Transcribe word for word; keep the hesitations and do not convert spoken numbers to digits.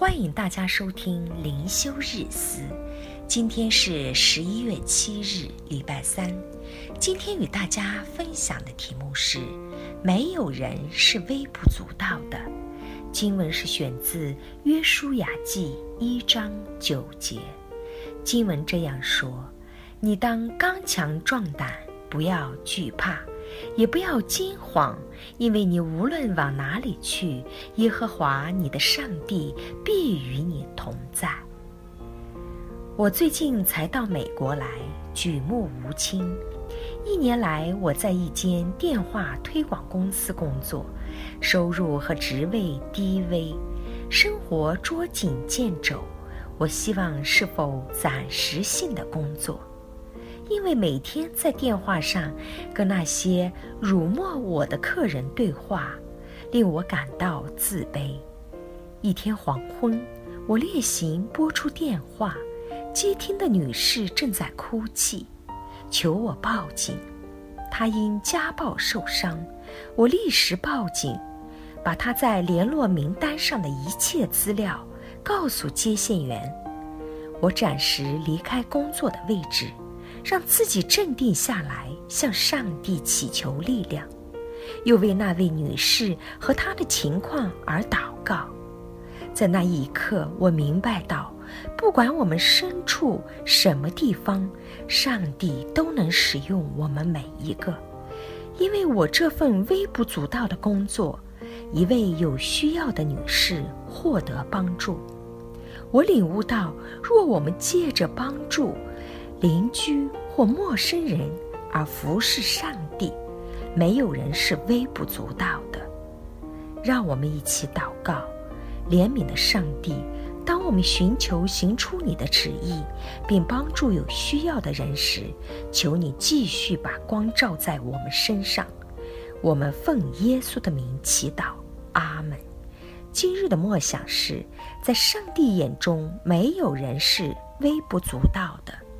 欢迎大家收听灵修日思。今天是十一月七日，礼拜三。今天与大家分享的题目是没有人是微不足道的。经文是选自约书亚记一章九节。经文这样说：你当刚强壮胆，不要惧怕，也不要惊慌，因为你无论往哪里去，耶和华你的上帝必与你同在。我最近才到美国来，举目无亲。一年来，我在一间电话推广公司工作，收入和职位低微，生活捉襟见肘。我希望是否暂时性的工作，因为每天在电话上跟那些辱没我的客人对话，令我感到自卑。一天黄昏，我例行拨出电话，接听的女士正在哭泣，求我报警。她因家暴受伤，我立时报警，把她在联络名单上的一切资料告诉接线员。我暂时离开工作的位置，让自己镇定下来，向上帝祈求力量，又为那位女士和她的情况而祷告。在那一刻，我明白到，不管我们身处什么地方，上帝都能使用我们每一个。因为我这份微不足道的工作，一位有需要的女士获得帮助。我领悟到，若我们借着帮助邻居或陌生人而服侍上帝，没有人是微不足道的。让我们一起祷告。怜悯的上帝，当我们寻求行出你的旨意，并帮助有需要的人时，求你继续把光照在我们身上。我们奉耶稣的名祈祷，阿们。今日的默想是，在上帝眼中，没有人是微不足道的。